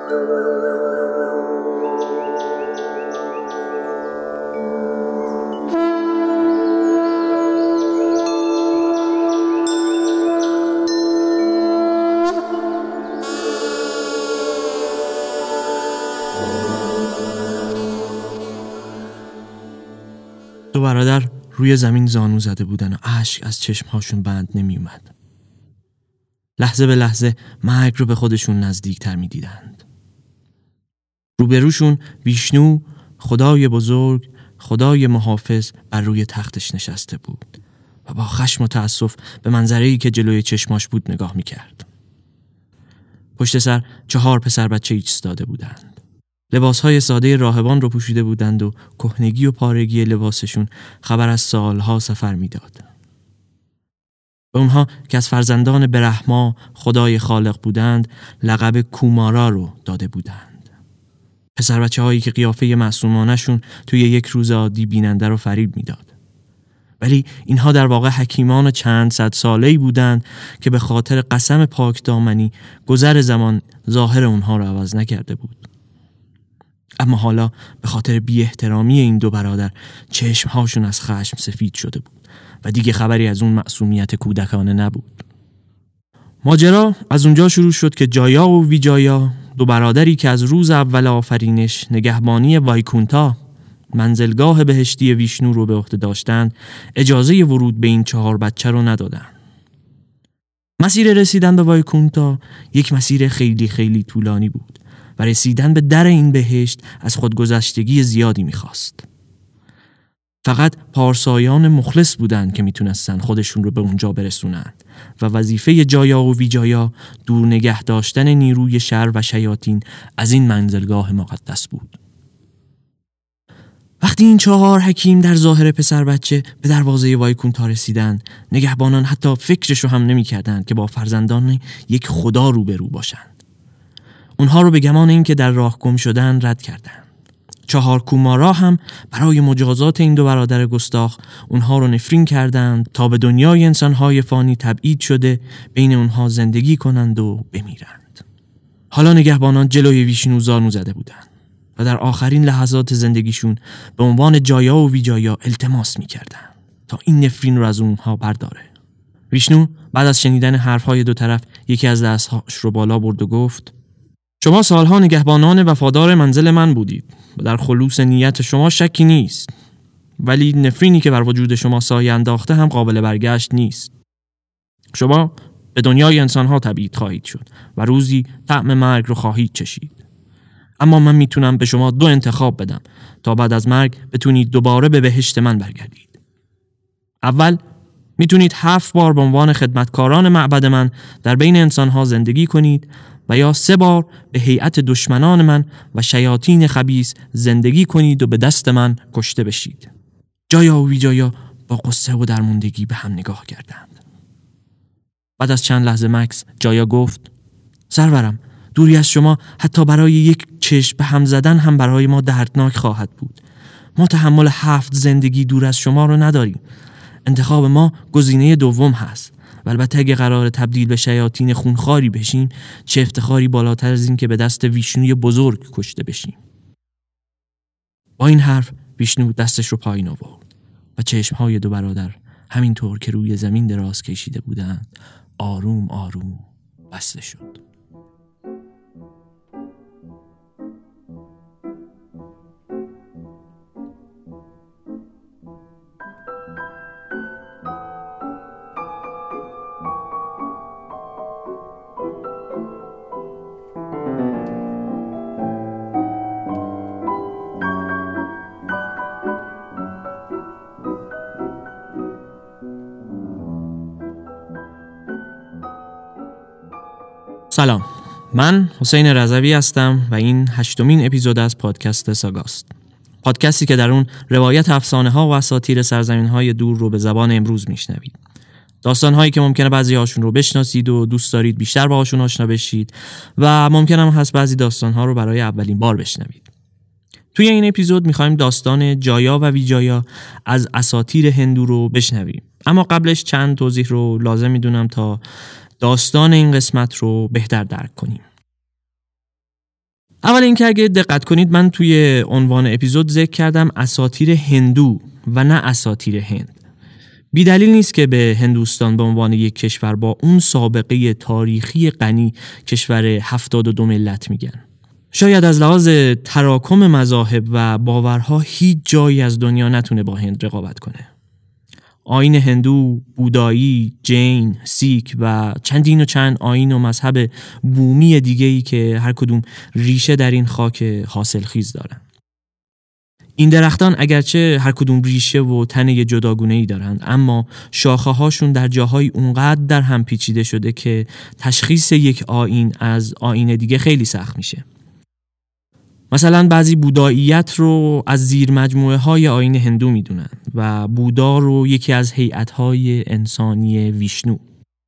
دو برادر روی زمین زانو زده بودن و اشک از چشمهاشون بند نمی اومد. لحظه به لحظه مرگ رو به خودشون نزدیکتر می دیدند. روبروشون ویشنو، خدای بزرگ، خدای محافظ، بر روی تختش نشسته بود و با خشم و تأسف به منظره‌ای که جلوی چشماش بود نگاه می کرد. پشت سر 4 پسر بچه ایستاده بودند. لباسهای ساده راهبان رو پوشیده بودند و کهنگی و پارگی لباسشون خبر از سالها سفر میداد. به اونها که از فرزندان برهما خدای خالق بودند لقب کومارا رو داده بودند. پسر بچه هایی که قیافه معصومانشون توی یک روز عادی بیننده رو فریب میداد. ولی اینها در واقع حکیمان چند صد ساله‌ای بودند که به خاطر قسم پاک دامنی گذر زمان ظاهر اونها رو عوض نکرده بود. اما حالا به خاطر بی احترامی این دو برادر چشمهاشون از خشم سفید شده بود و دیگه خبری از اون معصومیت کودکانه نبود. ماجرا از اونجا شروع شد که جایا و ویجایا، دو برادری که از روز اول آفرینش نگهبانی وایکونتا، منزلگاه بهشتی ویشنو رو به عهده داشتند، اجازه ورود به این 4 بچه رو ندادن. مسیر رسیدن به وایکونتا یک مسیر خیلی خیلی طولانی بود و رسیدن به در این بهشت از خودگذشتگی زیادی میخواست. فقط پارسایان مخلص بودند که میتونستن خودشون رو به اونجا برسونند و وظیفه جایا و ویجایا دور نگه داشتن نیروی شر و شیاطین از این منزلگاه مقدس بود. وقتی این 4 حکیم در ظاهر پسر بچه به دروازه وایکونتا رسیدند، نگهبانان حتی فکرشو هم نمی کردند که با فرزندان یک خدا روبرو باشند. اونها رو به گمان این که در راه گم شدن رد کردند. 4 کومارا هم برای مجازات این دو برادر گستاخ اونها رو نفرین کردند تا به دنیای انسانهای فانی تبعید شده بین اونها زندگی کنند و بمیرند. حالا نگهبانان جلوی ویشنو زانو زده بودند و در آخرین لحظات زندگیشون به عنوان جایا و ویجایا التماس می‌کردند تا این نفرین رو از اونها برداره. ویشنو بعد از شنیدن حرفهای دو طرف یکی از دستهاش رو بالا برد و گفت: شما سالها نگهبانان وفادار منزل من بودید و در خلوص نیت شما شکی نیست، ولی نفرینی که بر وجود شما سایه انداخته هم قابل برگشت نیست. شما به دنیای انسانها تبعید خواهید شد و روزی طعم مرگ رو خواهید چشید. اما من میتونم به شما 2 انتخاب بدم تا بعد از مرگ بتونید دوباره به بهشت من برگردید. اول، میتونید 7 بار به عنوان خدمتکاران معبد من در بین انسانها زندگی کنید و یا 3 بار به هیئت دشمنان من و شیاطین خبیث زندگی کنید و به دست من کشته بشید. جایا و ویجایا با قصه و درموندگی به هم نگاه کردند. بعد از چند لحظه مکث جایا گفت: سرورم، دوری از شما حتی برای یک چشم به هم زدن هم برای ما دردناک خواهد بود. ما تحمل 7 زندگی دور از شما رو نداریم. انتخاب ما گزینه دوم هست. و البته اگه قرار تبدیل به شیاطین خونخواری بشیم، چه افتخاری بالاتر از این که به دست ویشنوی بزرگ کشته بشیم. با این حرف ویشنو دستش رو پایین آورد و چشمهای دو برادر همینطور که روی زمین دراز کشیده بودند آروم آروم بسته شد. سلام، من حسین رضوی هستم و این 8مین اپیزود از پادکست ساگاست. پادکستی که در اون روایت افسانه‌ها و اساطیر سرزمین‌های دور رو به زبان امروز میشنوید. داستان‌هایی که ممکنه بعضی‌هاشون رو بشناسید و دوست دارید بیشتر باهاشون آشنا بشید و ممکنه هم هست بعضی داستان‌ها رو برای اولین بار بشنوید. توی این اپیزود می‌خوایم داستان جایا و ویجایا از اساطیر هندو رو بشنویم. اما قبلش چند توضیح رو لازم می‌دونم تا داستان این قسمت رو بهتر درک کنیم. اول اینکه اگه دقت کنید من توی عنوان اپیزود ذکر کردم اساطیر هندو و نه اساطیر هند. بی دلیل نیست که به هندوستان به عنوان یک کشور با اون سابقه تاریخی غنی کشور 72 ملت میگن. شاید از لحاظ تراکم مذاهب و باورها هیچ جایی از دنیا نتونه با هند رقابت کنه. آیین هندو، بودایی، جین، سیک و چندین و چند آیین و مذهب بومی دیگه‌ای که هر کدوم ریشه در این خاک حاصلخیز دارن. این درختان اگرچه هر کدوم ریشه و تنه جداگونه‌ای دارند، اما شاخه‌هاشون در جاهای اونقدر در هم پیچیده شده که تشخیص یک آیین از آیین دیگه خیلی سخت میشه. مثلا بعضی بوداییت رو از زیر مجموعه های آیین هندو میدونن و بودا رو یکی از هیئت‌های انسانی ویشنو.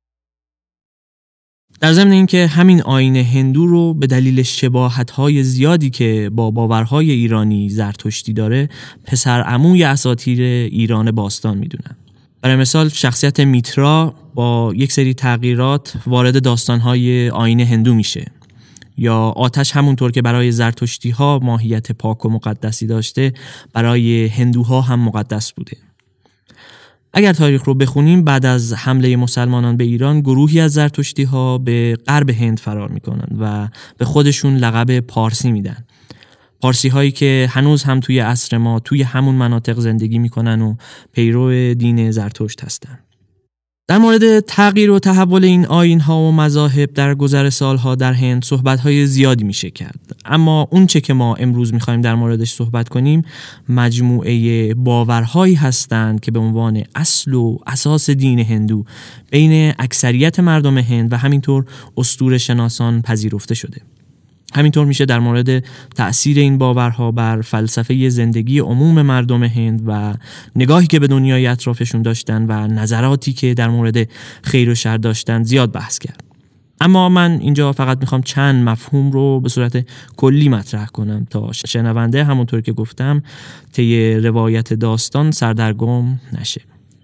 در ضمن اینکه همین آیین هندو رو به دلیل شباهت‌های زیادی که با باورهای ایرانی زرتشتی داره پسر عموی اساطیر ایران باستان میدونن. برای مثال شخصیت میترا با یک سری تغییرات وارد داستان‌های آیین هندو میشه، یا آتش همونطور که برای زرتشتی ها ماهیت پاک و مقدسی داشته برای هندوها هم مقدس بوده. اگر تاریخ رو بخونیم بعد از حمله مسلمانان به ایران گروهی از زرتشتی ها به غرب هند فرار میکنن و به خودشون لقب پارسی میدن. پارسی هایی که هنوز هم توی عصر ما توی همون مناطق زندگی میکنن و پیرو دین زرتشت هستن. در مورد تغییر و تحول این آیین‌ها و مذاهب در گذر سالها در هند صحبت‌های زیادی میشه کرد، اما اون چه که ما امروز می‌خوایم در موردش صحبت کنیم مجموعه باورهایی هستند که به عنوان اصل و اساس دین هندو بین اکثریت مردم هند و همینطور اسطوره شناسان پذیرفته شده. همینطور میشه در مورد تأثیر این باورها بر فلسفه زندگی عموم مردم هند و نگاهی که به دنیای اطرافشون داشتن و نظراتی که در مورد خیر و شر داشتن زیاد بحث کرد. اما من اینجا فقط میخوام چند مفهوم رو به صورت کلی مطرح کنم تا شنونده همونطور که گفتم طی روایت داستان سردرگم نشه.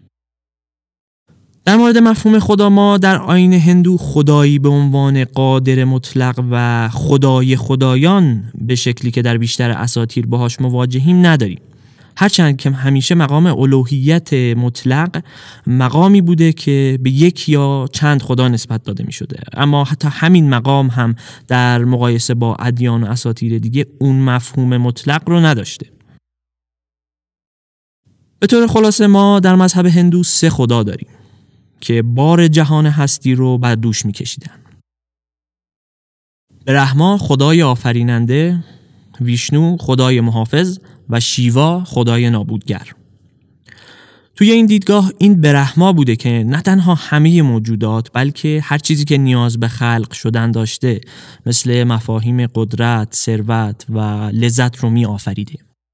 در مورد مفهوم خدا ما در آیین هندو خدایی به عنوان قادر مطلق و خدای خدایان به شکلی که در بیشتر اساطیر باهاش مواجهیم نداریم. هرچند که همیشه مقام الوهیت مطلق مقامی بوده که به یک یا چند خدا نسبت داده می شده، اما حتی همین مقام هم در مقایسه با ادیان و اساطیر دیگه اون مفهوم مطلق رو نداشته. به طور خلاصه ما در مذهب هندو 3 خدا داریم که بار جهان هستی رو بر دوش می‌کشیدن. برهما خدای آفریننده، ویشنو خدای محافظ و شیوا خدای نابودگر. توی این دیدگاه این برهما بوده که نه تنها همه موجودات بلکه هر چیزی که نیاز به خلق شدن داشته مثل مفاهیم قدرت، ثروت و لذت رو می آفریده.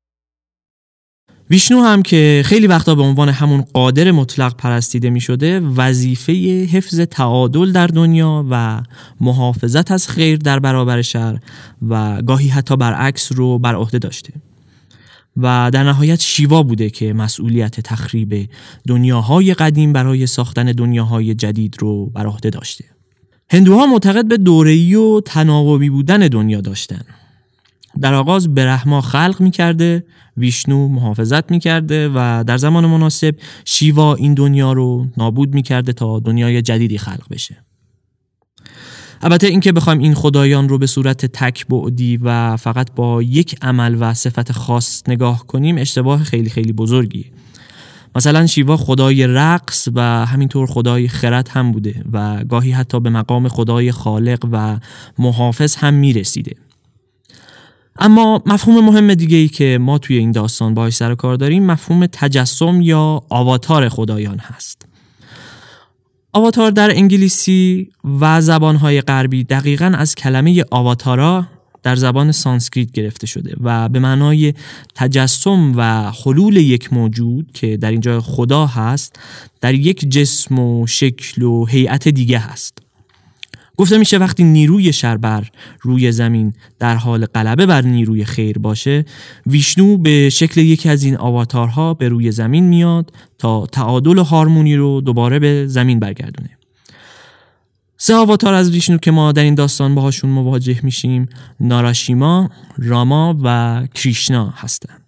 ویشنو هم که خیلی وقتا به عنوان همون قادر مطلق پرستیده می شده وظیفه حفظ تعادل در دنیا و محافظت از خیر در برابر شر و گاهی حتی برعکس رو بر عهده داشته. و در نهایت شیوا بوده که مسئولیت تخریب دنیاهای قدیم برای ساختن دنیاهای جدید رو بر عهده داشته. هندوها معتقد به دوره‌ای و تناوبی بودن دنیا داشتن. در آغاز برهما خلق می‌کرده، ویشنو محافظت می‌کرده و در زمان مناسب شیوا این دنیا رو نابود می‌کرده تا دنیای جدیدی خلق بشه. البته اینکه بخوایم این خدایان رو به صورت تک بعدی و فقط با یک عمل و صفت خاص نگاه کنیم اشتباه خیلی خیلی بزرگیه. مثلا شیوا خدای رقص و همینطور خدای خرد هم بوده و گاهی حتی به مقام خدای خالق و محافظ هم میرسیده. اما مفهوم مهم دیگه‌ای که ما توی این داستان باهاش سر و کار داریم مفهوم تجسم یا آواتار خدایان هست. آواتار در انگلیسی و زبانهای غربی دقیقاً از کلمه آواتارا در زبان سانسکریت گرفته شده و به معنای تجسم و حلول یک موجود که در اینجا خدا هست در یک جسم و شکل و هیئت دیگه هست. گفته میشه وقتی نیروی شر بر روی زمین در حال غلبه بر نیروی خیر باشه، ویشنو به شکل یکی از این آواتارها به روی زمین میاد تا تعادل و هارمونی رو دوباره به زمین برگردونه. 3 آواتار از ویشنو که ما در این داستان باهاشون مواجه میشیم ناراشیما، راما و کریشنا هستند.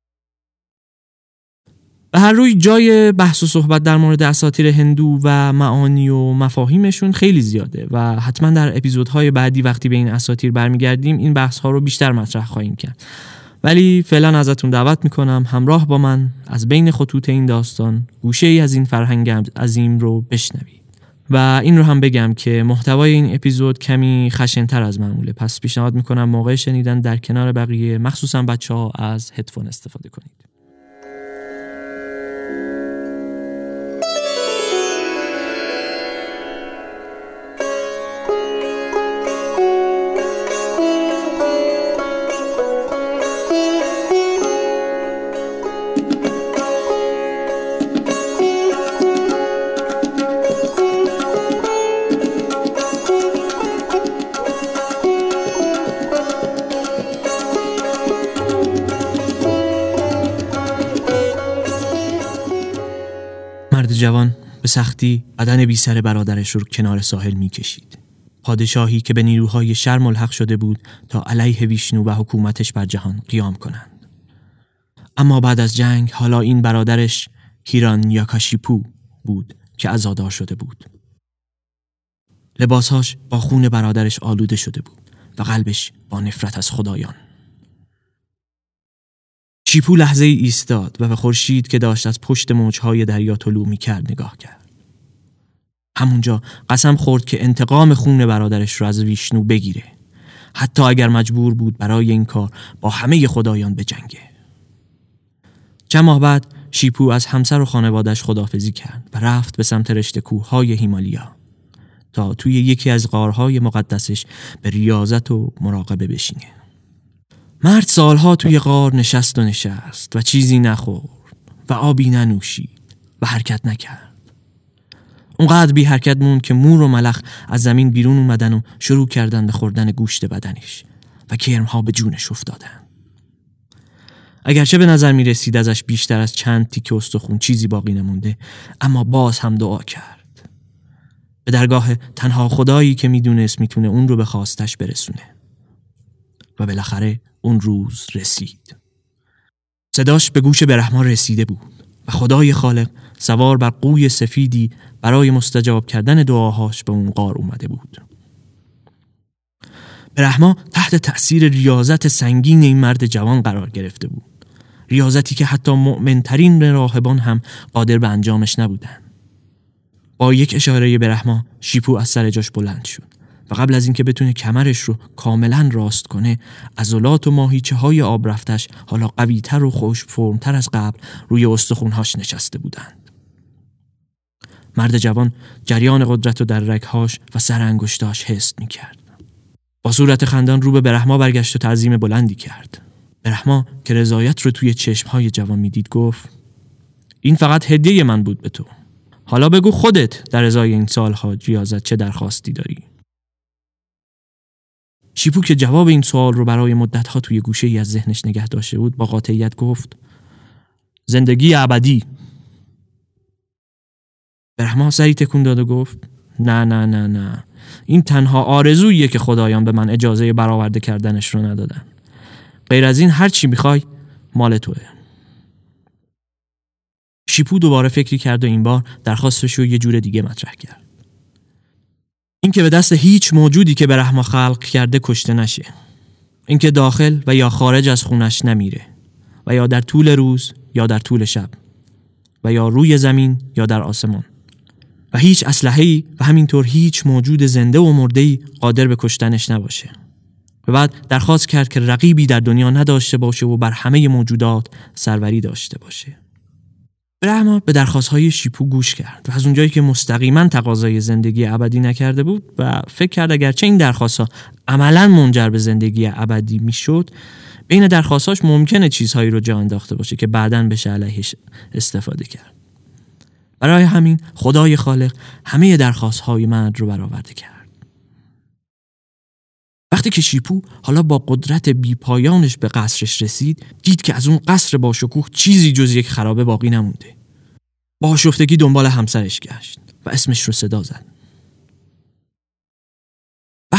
به هر روی جای بحث و صحبت در مورد اساطیر هندو و معانی و مفاهیمشون خیلی زیاده و حتما در اپیزودهای بعدی وقتی به این اساطیر برمیگردیم این بحث‌ها رو بیشتر مطرح خواهیم کرد. ولی فعلا ازتون دعوت میکنم همراه با من از بین خطوط این داستان گوشه‌ای از این فرهنگ عظیم رو بشنوید. و این رو هم بگم که محتوای این اپیزود کمی خشن‌تر از معموله، پس پیشنهاد میکنم موقع شنیدن در کنار بقیه مخصوصا بچه‌ها از هدفون استفاده کنید. مرد جوان به سختی بدن بی سر برادرش رو کنار ساحل می کشید. پادشاهی که به نیروهای شر ملحق شده بود تا علیه ویشنو و حکومتش بر جهان قیام کنند. اما بعد از جنگ حالا این برادرش هیرانیاکاشیپو بود که عزادار شده بود. لباسهاش با خون برادرش آلوده شده بود و قلبش با نفرت از خدایان. شیپو لحظه ای ایستاد و به خورشید که داشت از پشت موجهای دریا طلوع می‌کرد نگاه کرد. همونجا قسم خورد که انتقام خون برادرش رو از ویشنو بگیره، حتی اگر مجبور بود برای این کار با همه خدایان بجنگه. چند ماه بعد شیپو از همسر و خانواده‌اش خداحافظی کرد و رفت به سمت رشته کوههای هیمالیا تا توی یکی از غارهای مقدسش به ریاضت و مراقبه بشینه. مرد سالها توی غار نشست و چیزی نخورد و آبی ننوشید و حرکت نکرد. اونقدر بی حرکت موند که مور و ملخ از زمین بیرون اومدن و شروع کردن به خوردن گوشت بدنش و کرمها به جونش افتادن. اگرچه به نظر می رسید ازش بیشتر از چند تیکه استخون چیزی باقی نمونده، اما باز هم دعا کرد به درگاه تنها خدایی که میدونست میتونه اون رو به خواستش برسونه. و بالاخره اون روز رسید. صداش به گوش برهما رسیده بود و خدای خالق سوار بر قوی سفیدی برای مستجاب کردن دعاهاش به اون غار اومده بود. برهما تحت تأثیر ریاضت سنگین این مرد جوان قرار گرفته بود. ریاضتی که حتی مؤمن‌ترین راهبان هم قادر به انجامش نبودن. با یک اشاره برهما شیپو از سر جاش بلند شد و قبل از اینکه بتونه کمرش رو کاملا راست کنه، عضلات و ماهیچه‌های آب رفتش حالا قوی‌تر و خوش فرم‌تر از قبل روی استخوان‌هاش نشسته بودند. مرد جوان جریان قدرت رو در رگ‌هاش و سر انگشتاش حس می‌کرد. با صورت خندان رو به برهما برگشت و تعظیم بلندی کرد. برهما که رضایت رو توی چشم‌های جوان می‌دید گفت: این فقط هدیه من بود به تو. حالا بگو خودت در ازای این سال‌ها ریاضت چه درخواستی داری؟ شیپو که جواب این سوال رو برای مدت‌ها توی گوشه‌ای از ذهنش نگه داشته بود با قاطعیت گفت: زندگی ابدی. برهما سری تکون داد و گفت: نه، این تنها آرزوییه که خدایان به من اجازه برآورده کردنش رو ندادن. غیر از این هر چی میخوای مال توه. شیپو دوباره فکری کرد و این بار درخواستش رو یه جور دیگه مطرح کرد. این که به دست هیچ موجودی که برهما خلق کرده کشته نشه. این که داخل و یا خارج از خونش نمیره و یا در طول روز یا در طول شب و یا روی زمین یا در آسمان و هیچ اسلحه‌ای و همینطور هیچ موجود زنده و مرده‌ای قادر به کشتنش نباشه. و بعد درخواست کرد که رقیبی در دنیا نداشته باشه و بر همه موجودات سروری داشته باشه. برهما به درخواست‌های شیپو گوش کرد و از اونجایی که مستقیما تقاضای زندگی ابدی نکرده بود و فکر کرد اگرچه این درخواست‌ها عملاً منجر به زندگی ابدی میشد، بین درخواستاش ممکنه چیزهایی رو جا انداخته باشه که بعداً بشه علیهش استفاده کرد. برای همین خدای خالق همه درخواست‌های مرد رو برآورده کرد. وقتی که شیپو حالا با قدرت بیپایانش به قصرش رسید، دید که از اون قصر با شکوه چیزی جز یک خرابه باقی نمونده. با آشفتگی دنبال همسرش گشت و اسمش رو صدا زد.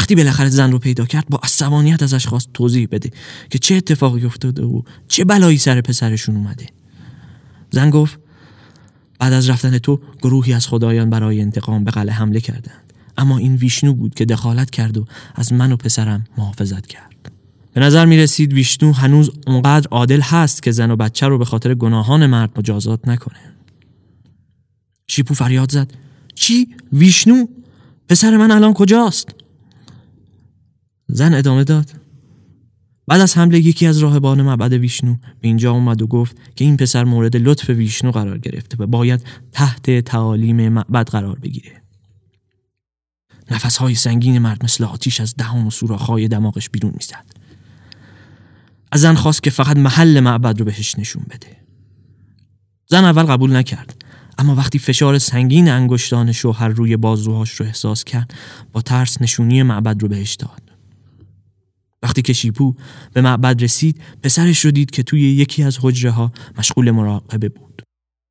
وقتی بالاخره زن رو پیدا کرد با عصبانیت ازش خواست توضیح بده که چه اتفاقی افتاده و چه بلایی سر پسرشون اومده. زن گفت بعد از رفتن تو گروهی از خدایان برای انتقام به قلعه حمله کردند، اما این ویشنو بود که دخالت کرد و از من و پسرم محافظت کرد. به نظر می رسید ویشنو هنوز اونقدر عادل هست که زن و بچه رو به خاطر گناهان مرد مجازات نکنه. شیپو فریاد زد چی؟ ویشنو؟ پسر من الان کجاست؟ زن ادامه داد بعد از حمله یکی از راهبان معبد ویشنو به اینجا اومد و گفت که این پسر مورد لطف ویشنو قرار گرفته و باید تحت تعالیم معبد قرار بگیره. نفسهای سنگین مرد مثل آتیش از دهان و سوراخ‌های دماغش بیرون میزد. از زن خواست که فقط محل معبد رو بهش نشون بده. زن اول قبول نکرد، اما وقتی فشار سنگین انگشتان شوهر روی بازوهاش رو احساس کرد با ترس نشونی معبد رو بهش داد. وقتی که شیپو به معبد رسید پسرش رو دید که توی یکی از حجره ها مشغول مراقبه بود.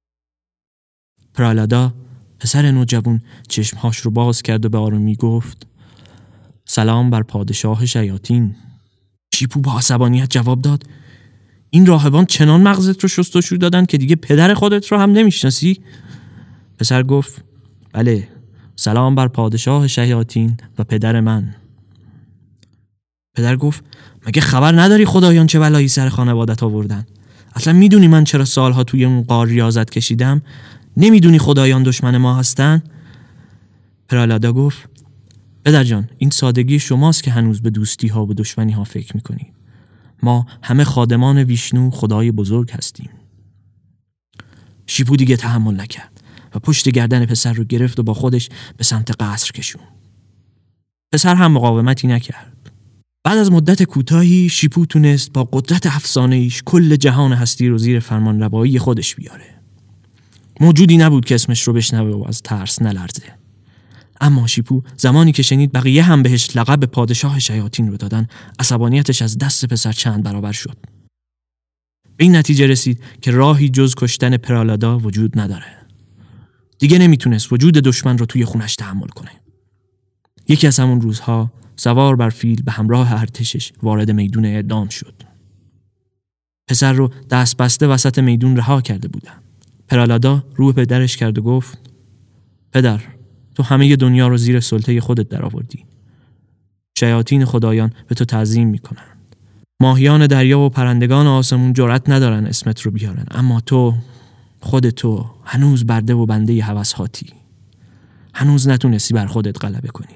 پرالادا پسر نوجوان چشمهاش رو باز کرد و به آرومی گفت سلام بر پادشاه شیاطین. شیپو با عصبانیت جواب داد این راهبان چنان مغزت رو شستشو دادن که دیگه پدر خودت رو هم نمیشناسی؟ پسر گفت بله، سلام بر پادشاه شیاطین و پدر من. پدر گفت مگه خبر نداری خدایان چه بلایی سر خانوادت آوردن؟ اصلا میدونی من چرا سالها توی اون غار ریاضت کشیدم؟ نمیدونی خدایان دشمن ما هستن؟ پرالادا گفت پدر جان، این سادگی شماست که هنوز به دوستی ها و دشمنی ها فکر میکنی. ما همه خادمان ویشنو خدای بزرگ هستیم. شیپو دیگه تحمل نکرد و پشت گردن پسر رو گرفت و با خودش به سمت قصر کشوند. پسر هم مقاومتی نکرد. بعد از مدت کوتاهی شیپو تونست با قدرت افسانه‌ایش کل جهان هستی رو زیر فرمانروایی خودش بیاره. موجودی نبود که اسمش رو بشنوه و از ترس نلرزه. اما شیپو زمانی که شنید بقیه هم بهش لقب پادشاه شیاطین رو دادن، عصبانیتش از دست پسر چند برابر شد. به این نتیجه رسید که راهی جز کشتن پرالادا وجود نداره. دیگه نمیتونست وجود دشمن رو توی خونش تحمل کنه. یکی از همون روزها سوار بر فیل به همراه ارتشش وارد میدون اعدام شد. پسر رو دست بسته وسط میدون رها کرده بودن. پرالادا رو به پدرش کرد و گفت پدر، تو همه دنیا رو زیر سلطه خودت درآوردی. شیاطین خدایان به تو تعظیم میکنند. ماهیان دریا و پرندگان آسمون جرأت ندارن اسمت رو بیارن، اما تو، خود تو، هنوز برده و بنده هوس‌هاتی. هنوز نتونستی بر خودت غلبه کنی.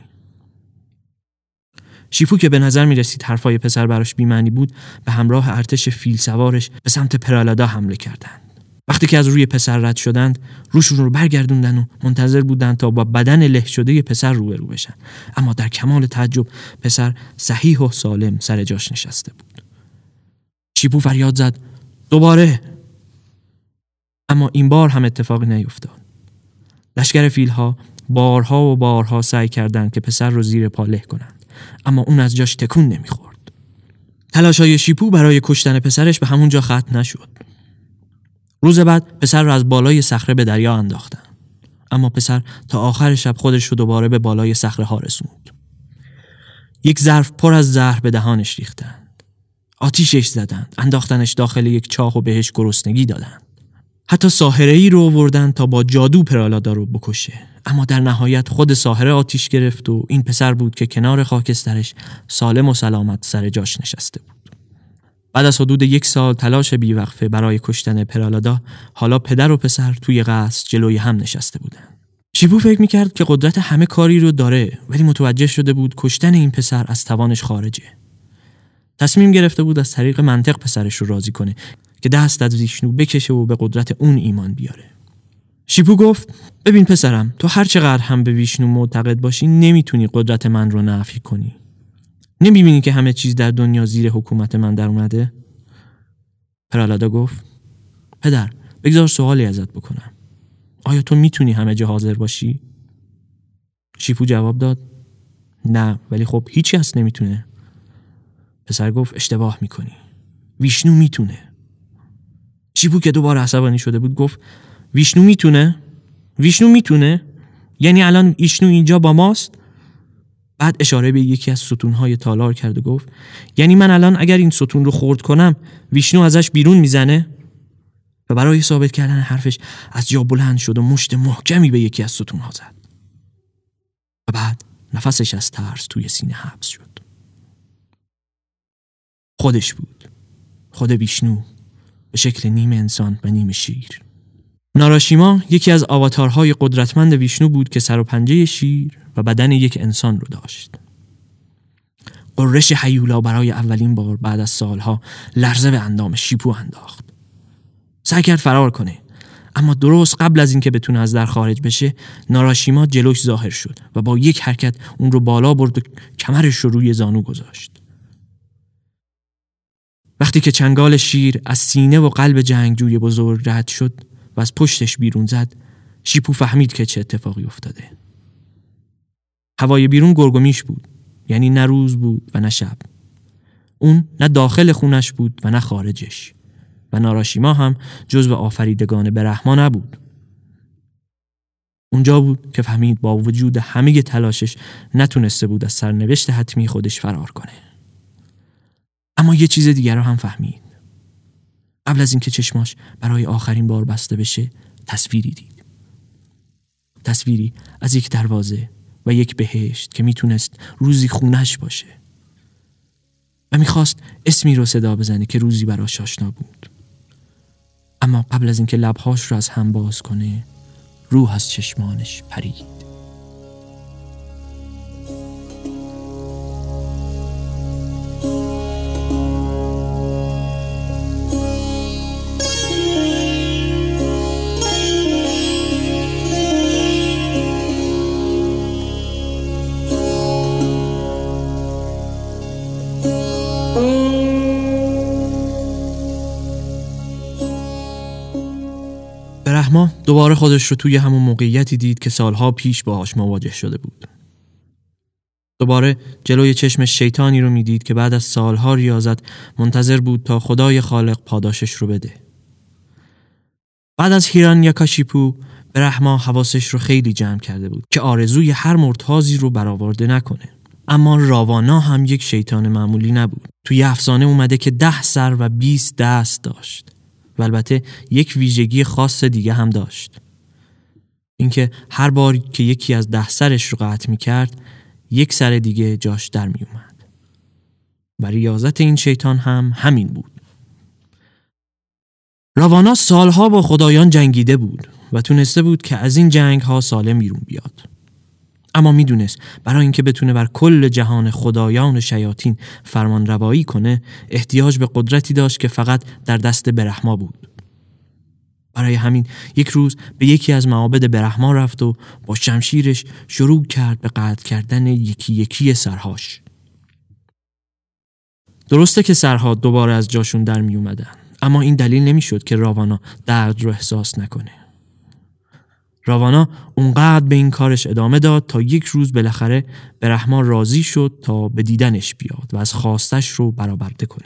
شیپو که به نظر می رسید حرفای پسر براش بی‌معنی بود، به همراه ارتش فیل سوارش به سمت پرالادا حمله کردند. وقتی که از روی پسر رد شدند، روشون رو برگردوندن و منتظر بودند تا با بدن له شده پسر روبرو بشن. اما در کمال تعجب پسر صحیح و سالم سر جاش نشسته بود. شیپو فریاد زد دوباره، اما این بار هم اتفاقی نیفتاد. لشکر فیل‌ها بارها و بارها سعی کردند که پسر رو زیر پا له کنند، اما اون از جاش تکون نمیخورد. تلاش‌های شیپو برای کشتن پسرش به همون جا ختم نشد. روز بعد پسر رو از بالای صخره به دریا انداختن، اما پسر تا آخر شب خودش رو دوباره به بالای صخره ها رسوند. یک ظرف پر از زهر به دهانش ریختند. آتیشش زدند، انداختنش داخل یک چاه و بهش گرسنگی دادند. حتی ساحره‌ای رو آوردن تا با جادو پرالادا رو بکشه، اما در نهایت خود ساحره آتیش گرفت و این پسر بود که کنار خاکسترش سالم و سلامت سر جاش نشسته بود. بعد از حدود 1 سال تلاش بیوقفه برای کشتن پرالادا، حالا پدر و پسر توی قصر جلوی هم نشسته بودن. شیپو فکر میکرد که قدرت همه کاری رو داره، ولی متوجه شده بود کشتن این پسر از توانش خارجه. تصمیم گرفته بود از طریق منطق پسرش رو راضی کنه که دست از ویشنو بکشه و به قدرت اون ایمان بیاره. شیپو گفت ببین پسرم، تو هر چقدر هم به ویشنو معتقد باشی نمیتونی قدرت من رو نفی کنی. نمیبینی که همه چیز در دنیا زیر حکومت من در اومده؟ پرالادا گفت پدر، بگذار سوالی ازت بکنم. آیا تو میتونی همه جا حاضر باشی؟ شیپو جواب داد نه، ولی خب هیچی هست نمیتونه. پسر گفت اشتباه میکنی. ویشنو میتونه. شیپو که دوباره عصبانی شده بود گفت ویشنو میتونه؟ ویشنو میتونه؟ یعنی الان ویشنو اینجا با ماست؟ بعد اشاره به یکی از ستونهای تالار کرد و گفت یعنی من الان اگر این ستون رو خرد کنم ویشنو ازش بیرون میزنه؟ و برای ثابت کردن حرفش از جا بلند شد و مشت محکمی به یکی از ستونها زد. و بعد نفسش از ترس توی سینه حبس شد. خودش بود. خود ویشنو به شکل نیم انسان و نیم شیر. ناراشیما یکی از آواتارهای قدرتمند ویشنو بود که سر و پنجه شیر و بدن یک انسان رو داشت. قررش هیولا برای اولین بار بعد از سالها لرزه به اندام شیپو انداخت. سعی کرد فرار کنه، اما درست قبل از اینکه بتونه از در خارج بشه ناراشیما جلوش ظاهر شد و با یک حرکت اون رو بالا برد و کمرش رو روی زانو گذاشت. وقتی که چنگال شیر از سینه و قلب جنگجوی بزرگ رد شد و از پشتش بیرون زد، شیپو فهمید که چه اتفاقی افتاده. هوای بیرون گرگومیش بود، یعنی نه روز بود و نه شب. اون نه داخل خونش بود و نه خارجش. و ناراشیما هم جزو آفریدگان برهما نبود. اونجا بود که فهمید با وجود همه تلاشش نتونسته بود از سرنوشت حتمی خودش فرار کنه. اما یه چیز دیگر رو هم فهمید. قبل از اینکه چشماش برای آخرین بار بسته بشه تصویری دید. تصویری از یک دروازه و یک بهشت که میتونست روزی خونش باشه. و میخواست اسمی رو صدا بزنه که روزی براش آشنا بود. اما قبل از اینکه لبهاش رو از هم باز کنه روح از چشمانش پرید. برهما دوباره خودش رو توی همون موقعیتی دید که سالها پیش باهاش مواجه شده بود. دوباره جلوی چشمش شیطانی رو میدید که بعد از سالها ریاضت منتظر بود تا خدای خالق پاداشش رو بده. بعد از هیرانیاکاشیپو برهما حواسش رو خیلی جمع کرده بود که آرزوی هر مرتازی رو برآورده نکنه. اما راوانا هم یک شیطان معمولی نبود. توی افسانه اومده که 10 سر و 20 دست داشت. و البته یک ویژگی خاص دیگه هم داشت. اینکه هر بار که یکی از 10 سرش رو قطع می‌کرد، یک سر دیگه جاش در میومد. و ریاضت این شیطان هم همین بود. راوانا سالها با خدایان جنگیده بود و تونسته بود که از این جنگ‌ها سالم بیرون بیاد. اما میدونست برای اینکه بتونه بر کل جهان خدایان و شیاطین فرمان روایی کنه احتیاج به قدرتی داشت که فقط در دست برهما بود. برای همین یک روز به یکی از معابد برهما رفت و با شمشیرش شروع کرد به قطع کردن یکی یکی سرهاش. درسته که سرها دوباره از جاشون در می اومدن، اما این دلیل نمی شد که راوانا درد رو احساس نکنه. راوانا اونقدر به این کارش ادامه داد تا یک روز بالاخره برهما راضی شد تا به دیدنش بیاد و از خواستش رو برآورده کنه.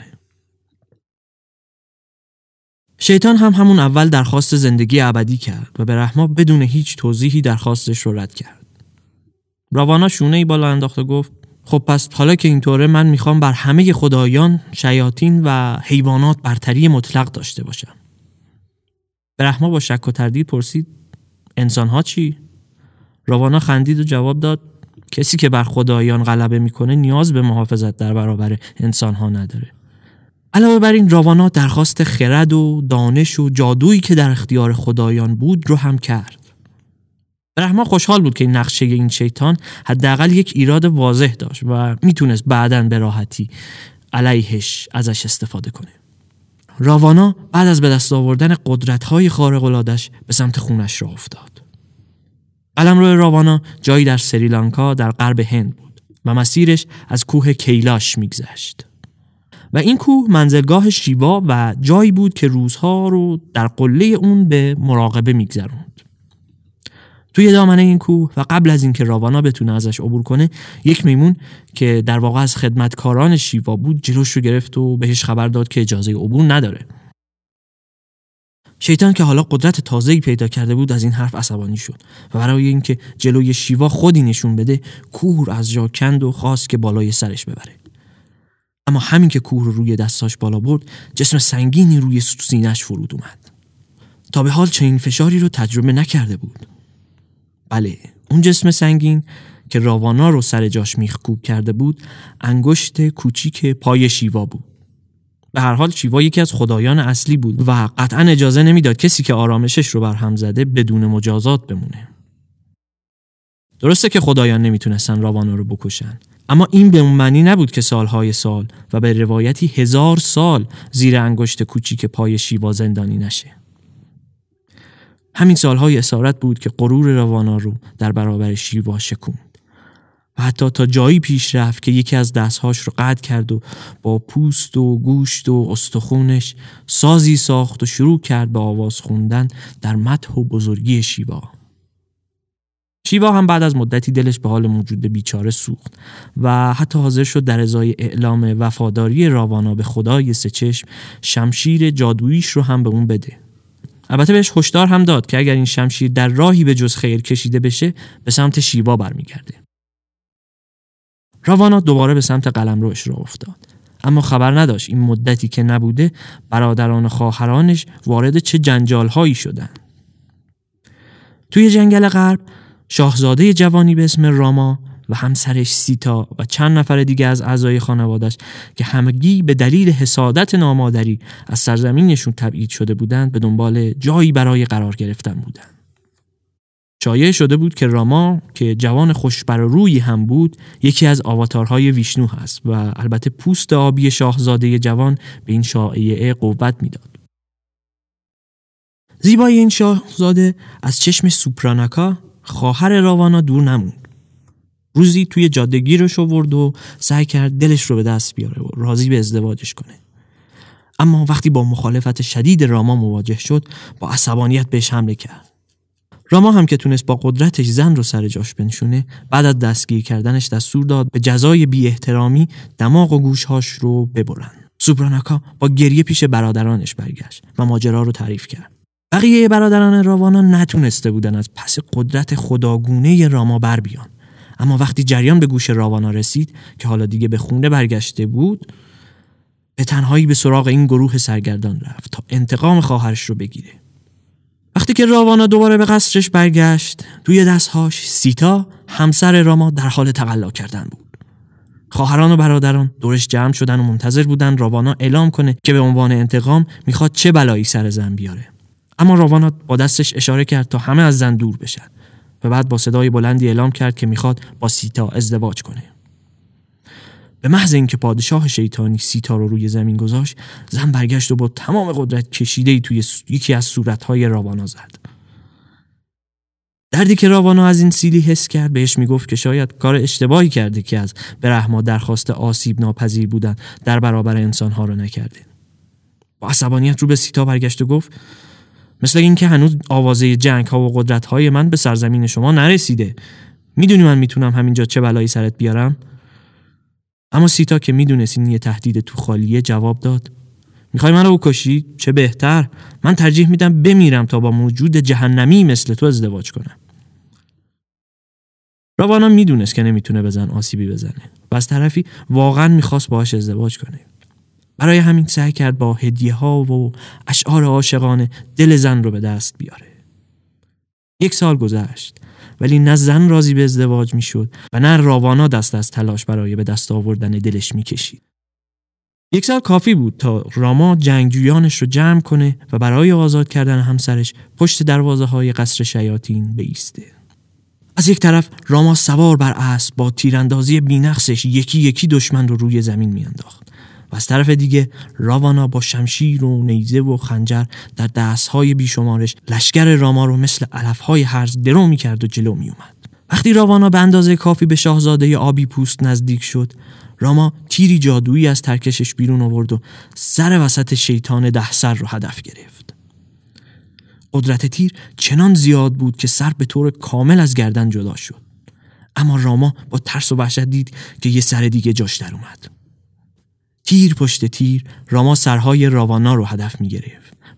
شیطان هم همون اول درخواست زندگی ابدی کرد و برهما بدون هیچ توضیحی درخواستش رو رد کرد. راوانا شونه‌ای بالا انداخت و گفت خب پس حالا که اینطوره من میخوام بر همه خدایان، شیاطین و حیوانات برتری مطلق داشته باشم. برهما با شک و تردید پرسید انسان‌ها چی؟ راوانا خندید و جواب داد کسی که بر خدایان غلبه میکنه نیاز به محافظت در برابر انسان‌ها نداره. علاوه بر این راوانا درخواست خرد و دانش و جادویی که در اختیار خدایان بود رو هم کرد. برهما خوشحال بود که این نقشه این شیطان حداقل یک ایراد واضح داشت و میتونست بعداً به راحتی علیهش ازش استفاده کنه. راوانا بعد از به دست آوردن قدرت‌های خارق‌العاده‌اش به سمت خونش راه افتاد. قلمرو راوانا جایی در سریلانکا در غرب هند بود و مسیرش از کوه کیلاش میگذشت. و این کوه منزلگاه شیوا و جایی بود که روزها رو در قله اون به مراقبه میگذروند. توی دامنه این کوه و قبل از اینکه راوانا بتونه ازش عبور کنه، یک میمون که در واقع از خدمتکاران شیوا بود جلوش رو گرفت و بهش خبر داد که اجازه عبور نداره. شیطان که حالا قدرت تازه‌ای پیدا کرده بود از این حرف عصبانی شد و برای اینکه جلوی شیوا خودی نشون بده کوه از جا کند و خواست که بالای سرش ببره. اما همین که کوه رو روی دستاش بالا برد، جسم سنگینی روی سینه‌اش فرود اومد. تا به حال چنین فشاری رو تجربه نکرده بود. بله، اون جسم سنگین که راوانا رو سر جاش میخکوب کرده بود، انگشت کوچیک پای شیوا بود. به هر حال شیوا یکی از خدایان اصلی بود و قطعا اجازه نمیداد کسی که آرامشش رو برهم زده بدون مجازات بمونه. درسته که خدایان نمیتونستن راوانا رو بکشن، اما این به اون معنی نبود که سالهای سال و به روایتی 1000 سال زیر انگشت کوچیک پای شیوا زندانی نشه. همین سالهای اسارت بود که غرور راوانا رو در برابر شیوا شکوند و حتی تا جایی پیش رفت که یکی از دستهاش رو قطع کرد و با پوست و گوشت و استخونش سازی ساخت و شروع کرد به آواز خوندن در مدح و بزرگی شیوا. شیوا هم بعد از مدتی دلش به حال موجود بیچاره سوخت و حتی حاضر شد در ازای اعلام وفاداری راوانا به خدای سه چشم شمشیر جادوییش رو هم به اون بده. البته بهش هشدار هم داد که اگر این شمشیر در راهی به جز خیر کشیده بشه به سمت شیوا برمیگرده. راوانا دوباره به سمت قلمروش راه افتاد، اما خبر نداشت این مدتی که نبوده برادران و خواهرانش وارد چه جنجال‌هایی شدن. توی جنگل غرب شاهزاده جوانی به اسم راما و همسرش سیتا و چند نفر دیگه از اعضای خانوادش که همگی به دلیل حسادت نامادری از سرزمینشون تبعید شده بودند به دنبال جایی برای قرار گرفتن بودند. شایع شده بود که راما که جوان خوشبر و رویی هم بود یکی از آواتارهای ویشنو هست و البته پوست آبی شاهزاده جوان به این شایعه قوت میداد. زیبایی این شاهزاده از چشم سوپراناکا خواهر راوانا دور نموند. روزی توی جاده گیرش آورد و سعی کرد دلش رو به دست بیاره و راضی به ازدواجش کنه. اما وقتی با مخالفت شدید راما مواجه شد با عصبانیت بهش حمله کرد. راما هم که تونست با قدرتش زن رو سر جاش بنشونه بعد از دستگیر کردنش دستور داد به جزای بی احترامی دماغ و گوشهاش رو ببرن. سوپراناکا با گریه پیش برادرانش برگشت و ماجرا رو تعریف کرد. بقیه برادران راوانا نتونسته بودن از پس قدرت خداگونه راما بر بیان. اما وقتی جریان به گوش راوانا رسید که حالا دیگه به خونه برگشته بود، به تنهایی به سراغ این گروه سرگردان رفت تا انتقام خواهرش رو بگیره. وقتی که راوانا دوباره به قصرش برگشت، توی دستهاش سیتا همسر راما در حال تقلا کردن بود. خواهران و برادران دورش جمع شدن و منتظر بودن راوانا اعلام کنه که به عنوان انتقام میخواد چه بلایی سر زن بیاره. اما راوانا با دستش اشاره کرد تا همه از زن دور بشن و بعد با صدای بلندی اعلام کرد که میخواد با سیتا ازدواج کنه. به محض اینکه پادشاه شیطانی سیتا رو روی زمین گذاشت، زن برگشت و با تمام قدرت کشیده‌ای توی یکی از صورت‌های راوانا زد. دردی که راوانا از این سیلی حس کرد بهش میگفت که شاید کار اشتباهی کرده که از برهما درخواست آسیب ناپذیر بودن در برابر انسان‌ها رو نکرده. با عصبانیت رو به سیتا برگشت و گفت مثل این که هنوز آوازه جنگ‌ها و قدرت‌های من به سرزمین شما نرسیده. میدونی من میتونم همینجا چه بلایی سرت بیارم؟ اما سیتا که میدونست این یه تهدید تو خالیه جواب داد میخوای منو بکشی؟ چه بهتر. من ترجیح میدم بمیرم تا با موجود جهنمی مثل تو ازدواج کنم. راوانا میدونست که نمیتونه به زن آسیبی بزنه و از طرفی واقعا میخواست باهاش ازدواج کنه. برای همین سعی کرد با هدیه‌ها و اشعار عاشقانه دل زن رو به دست بیاره. 1 سال گذشت ولی نه زن راضی به ازدواج میشد و نه راوانا دست از تلاش برای به دست آوردن دلش میکشید. 1 سال کافی بود تا راما جنگجویانش رو جمع کنه و برای آزاد کردن همسرش پشت دروازه‌های قصر شیاطین بایسته. از یک طرف راما سوار بر اسب با تیراندازی بی‌نقصش یکی یکی دشمن رو روی زمین میانداخت و از طرف دیگه راوانا با شمشیر و نیزه و خنجر در دستهای بیشمارش لشکر راما رو مثل علفهای هرز درو می‌کرد و جلو میومد. وقتی راوانا به اندازه کافی به شاهزاده آبی پوست نزدیک شد، راما تیری جادویی از ترکشش بیرون آورد و سر وسط شیطان 10 سر رو هدف گرفت. قدرت تیر چنان زیاد بود که سر به طور کامل از گردن جدا شد. اما راما با ترس و وحشت دید که یه سر دیگه جاش در اومد. تیر پشت تیر راما سرهای راوانا رو هدف می گرفت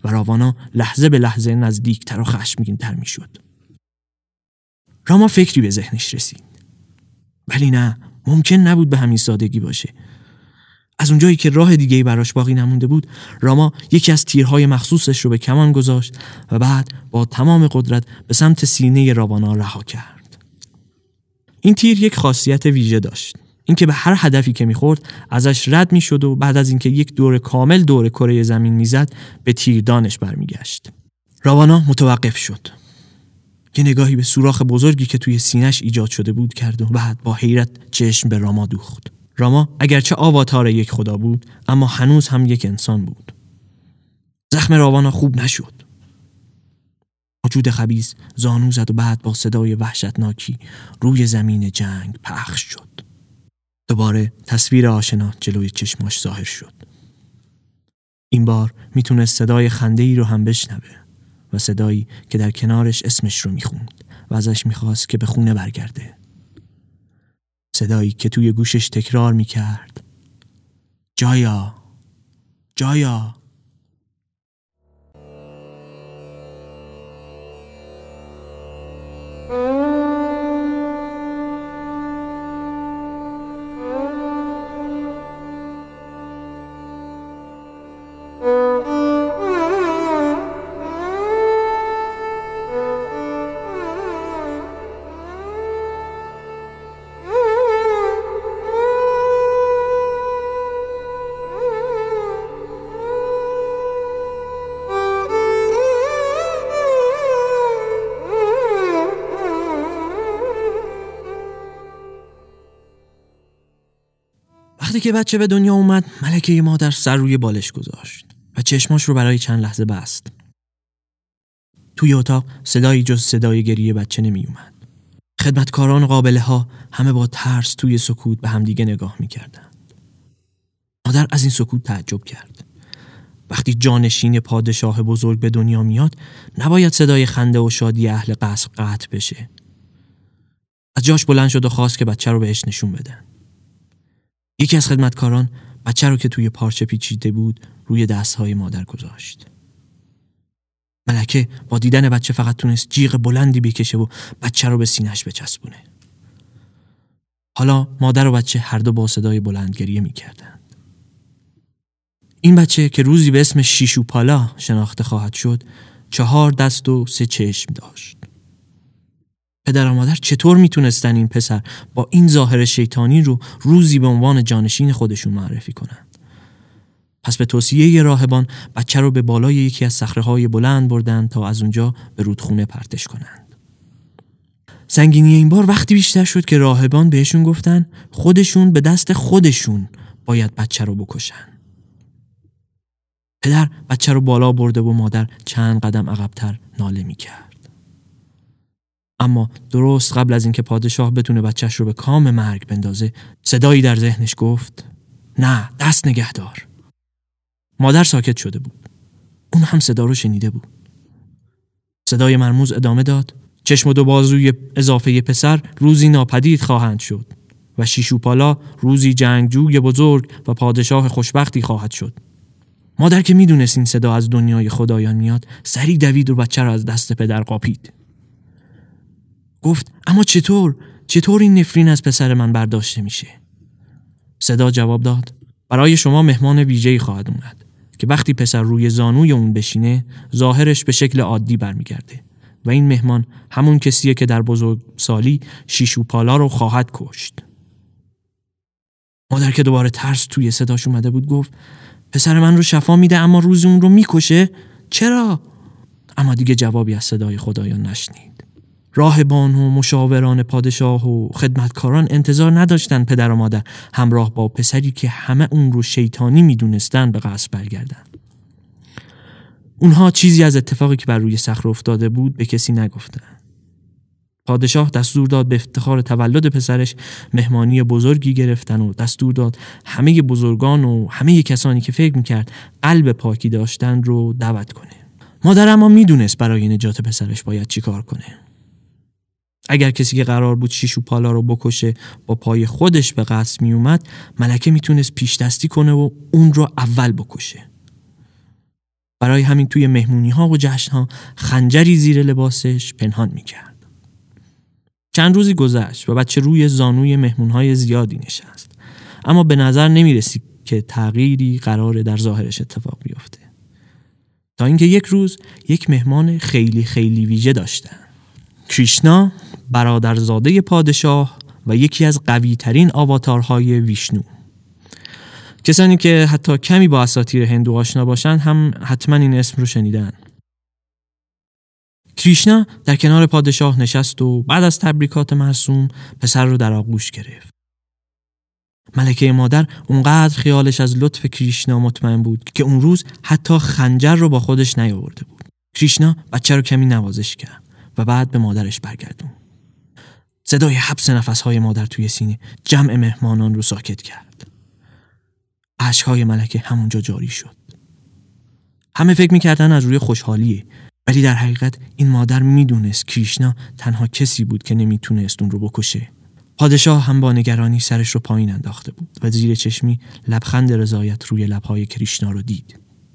و راوانا لحظه به لحظه نزدیکتر و خشمگین‌تر میشد. راما فکری به ذهنش رسید. ولی نه، ممکن نبود به همین سادگی باشه. از اونجایی که راه دیگه‌ای براش باقی نمونده بود، راما یکی از تیرهای مخصوصش رو به کمان گذاشت و بعد با تمام قدرت به سمت سینه راوانا رها کرد. این تیر یک خاصیت ویژه داشت، اینکه به هر هدفی که می‌خورد ازش رد می‌شد و بعد از اینکه یک دور کامل دور کره زمین می‌زد، به تیردانش برمیگشت. راوانا متوقف شد. یه نگاهی به سوراخ بزرگی که توی سینه‌اش ایجاد شده بود کرد و بعد با حیرت چشم به راما دوخت. راما اگرچه آواتار یک خدا بود، اما هنوز هم یک انسان بود. زخم راوانا خوب نشد. موجود خبیث زانو زد و بعد با صدای وحشتناکی روی زمین جنگ پخش شد. دوباره تصویر آشنا جلوی چشماش ظاهر شد. این بار میتونست صدای خنده‌ای رو هم بشنوه و صدایی که در کنارش اسمش رو میخوند و ازش میخواست که به خونه برگرده. صدایی که توی گوشش تکرار میکرد: جایا، جایا. وقتی که بچه به دنیا اومد، ملکه مادر سر روی بالش گذاشت و چشماش رو برای چند لحظه بست. توی اتاق صدایی جز صدای گریه بچه نمی اومد. خدمتکاران و قابله ها همه با ترس توی سکوت به همدیگه نگاه می کردن. مادر از این سکوت تعجب کرد. وقتی جانشین پادشاه بزرگ به دنیا میاد، نباید صدای خنده و شادی اهل قصر قطع بشه. از جاش بلند شد و خواست که بچه رو بهش نشون بدن. یکی از خدمتکاران بچه رو که توی پارچه پیچیده بود روی دستهای مادر گذاشت. ملکه با دیدن بچه فقط تونست جیغ بلندی بکشه و بچه رو به سینه‌اش بچسبونه. حالا مادر و بچه هر دو با صدای بلند گریه می‌کردند. این بچه که روزی به اسم شیشوپالا شناخته خواهد شد، 4 دست و 3 چشم داشت. پدر و مادر چطور میتونستن این پسر با این ظاهر شیطانی رو روزی به عنوان جانشین خودشون معرفی کنن؟ پس به توصیه راهبان بچه رو به بالای یکی از صخره‌های بلند بردن تا از اونجا به رودخونه پرتش کنند. سنگینی این بار وقتی بیشتر شد که راهبان بهشون گفتن خودشون به دست خودشون باید بچه رو بکشن. پدر بچه رو بالا برده و مادر چند قدم عقب‌تر ناله می‌کرد. اما درست قبل از اینکه پادشاه بتونه بچهش رو به کام مرگ بندازه، صدایی در ذهنش گفت: نه، دست نگه دار. مادر ساکت شده بود. اون هم صدا رو شنیده بود. صدای مرموز ادامه داد: چشم و 2 بازوی اضافه پسر روزی ناپدید خواهند شد و شیشوپالا روزی جنگجوی بزرگ و پادشاه خوشبختی خواهد شد. مادر که میدونست این صدا از دنیای خدایان میاد، سریع دوید و بچه رو از دست پدر قاپید. گفت: اما چطور این نفرین از پسر من برداشته میشه؟ صدا جواب داد: برای شما مهمان ویژه‌ای خواهد اومد که وقتی پسر روی زانوی اون بشینه، ظاهرش به شکل عادی برمیگرده و این مهمان همون کسیه که در بزرگسالی شیشوپالا رو خواهد کشت. مادر که دوباره ترس توی صداش اومده بود گفت: پسر من رو شفا میده اما روز اون رو میکشه؟ چرا؟ اما دیگه جوابی از صدای خدایان نشنید. راهبان و مشاوران پادشاه و خدمتکاران انتظار نداشتن پدر و مادر همراه با پسری که همه اون رو شیطانی میدونستن به قصر برگردن. اونها چیزی از اتفاقی که بر روی صخره افتاده بود به کسی نگفتن. پادشاه دستور داد به افتخار تولد پسرش مهمانی بزرگی گرفتن و دستور داد همه بزرگان و همه کسانی که فکر میکرد قلب پاکی داشتن رو دعوت کنه. مادر اما میدونست برای نجات پسرش باید چی کار کنه. اگر کسی که قرار بود شیشوپالا رو بکشه با پای خودش به قصد می اومد، ملکه میتونست پیش دستی کنه و اون رو اول بکشه. برای همین توی مهمونی‌ها و جشن‌ها خنجری زیر لباسش پنهان می‌کرد. چند روزی گذشت و بچه روی زانوی مهمون‌های زیادی نشست، اما به نظر نمی‌رسید که تغییری قراره در ظاهرش اتفاق بیفته. تا اینکه یک روز یک مهمان خیلی خیلی ویژه داشتن. کریشنا، برادرزاده پادشاه و یکی از قوی‌ترین آواتارهای ویشنو. کسانی که حتی کمی با اساطیر هندو آشنا باشن هم حتما این اسم رو شنیدن. کریشنا در کنار پادشاه نشست و بعد از تبریکات مرسوم پسر رو در آغوش گرفت. ملکه مادر اونقدر خیالش از لطف کریشنا مطمئن بود که اون روز حتی خنجر رو با خودش نیاورده بود. کریشنا بچه رو کمی نوازش کرد و بعد به مادرش برگردون. صدای حبس نفسهای مادر توی سینه جمع مهمانان رو ساکت کرد. اشک‌های ملکه همونجا جاری شد. همه فکر می‌کردن از روی خوشحالیه، ولی در حقیقت این مادر میدونست کریشنا تنها کسی بود که نمیتونست اون رو بکشه. پادشاه هم با نگرانی سرش رو پایین انداخته بود و زیر چشمی لبخند رضایت روی لب‌های کریشنا رو دید.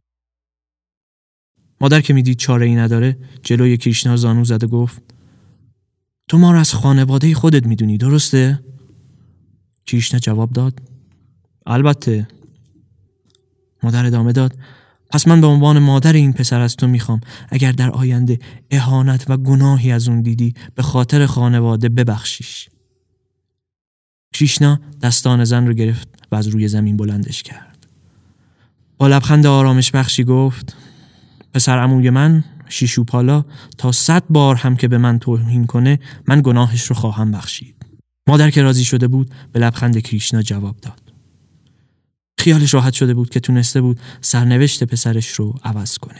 مادر که میدید چاره‌ای نداره، جلوی کریشنا زانو زد و گفت: تو ما رو از خانواده خودت میدونی، درسته؟ کریشنا جواب داد: البته. مادر ادامه داد: پس من به عنوان مادر این پسر از تو میخوام اگر در آینده اهانت و گناهی از اون دیدی به خاطر خانواده ببخشیش. کریشنا دستان زن رو گرفت و از روی زمین بلندش کرد. با لبخند آرامش بخشی گفت: پسر عموی من شیشوپالا تا 100 بار هم که به من توهین کنه من گناهش رو خواهم بخشید. مادر که راضی شده بود به لبخند کریشنا جواب داد. خیالش راحت شده بود که تونسته بود سرنوشت پسرش رو عوض کنه.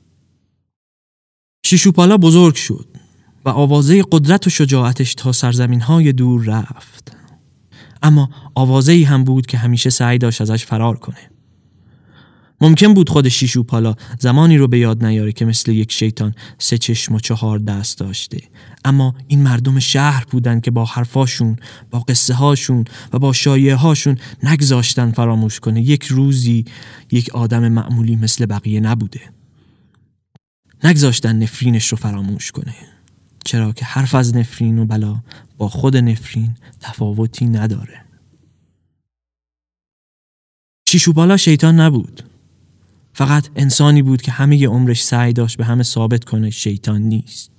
شیشوپالا بزرگ شد و آوازه قدرت و شجاعتش تا سرزمین‌های دور رفت. اما آوازه‌ای هم بود که همیشه سعی داشت ازش فرار کنه. ممکن بود خود شیشوپالا زمانی رو به یاد نیاره که مثل یک شیطان 3 چشم و 4 دست داشته، اما این مردم شهر بودن که با حرفاشون، با قصه هاشون و با شایعه هاشون نگذاشتن فراموش کنه یک روزی یک آدم معمولی مثل بقیه نبوده. نگذاشتن نفرینش رو فراموش کنه، چرا که حرف از نفرین و بلا با خود نفرین تفاوتی نداره. شیشوپالا شیطان نبود، فقط انسانی بود که همه عمرش سعی داشت به همه ثابت کنه شیطان نیست.